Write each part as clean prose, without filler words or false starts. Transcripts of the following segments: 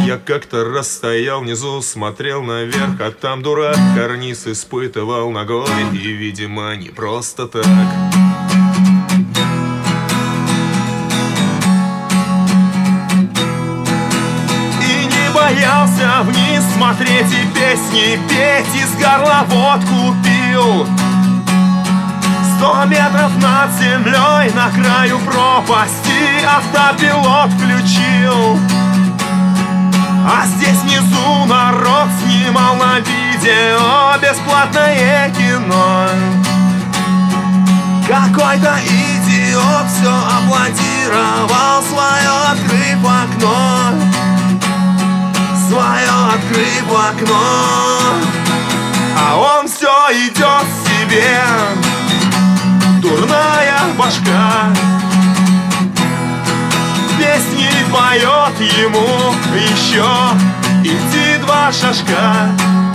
Я как-то раз стоял внизу, смотрел наверх, а там дурак карниз испытывал ногой. И, видимо, не просто так. И не боялся вниз смотреть и песни петь, из горла водку пил. 100 метров над землей на краю пропасти автопилот включил. А здесь внизу народ снимал на видео бесплатное кино. Какой-то идиот все аплодировал, свое открыв окно, свое открыв окно. А он все идет себе, дурная башка. Песни поет ему еще идти 2 шажка.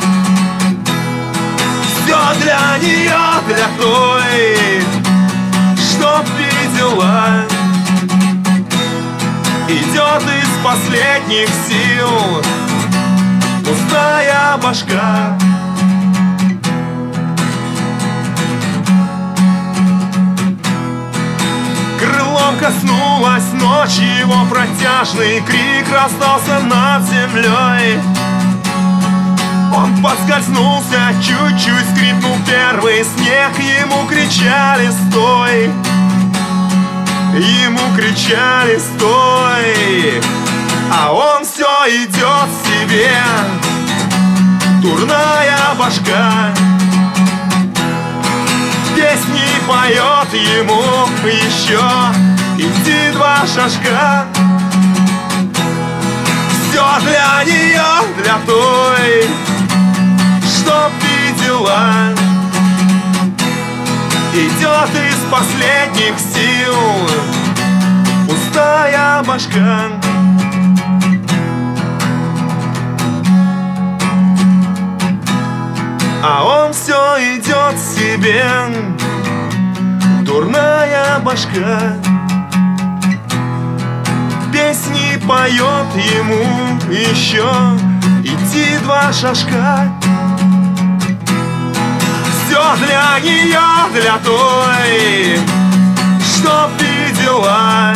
Все для нее, для той, чтоб видела. Идет из последних сил пустая башка. Коснулась ночь, его протяжный крик раздался над землей. Он поскользнулся, чуть-чуть скрипнул первый снег. Ему кричали «Стой!» Ему кричали «Стой!» А он все идет себе, дурная башка. Песни поет ему еще идти 2 шажка. Все для нее, для той, чтоб видела. Идет из последних сил пустая башка. А он все идет себе, дурная башка. Песни поет ему еще идти 2 шажка. Все для нее, для той, чтоб видела.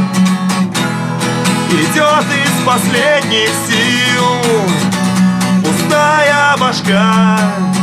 Идет из последних сил пустая башка.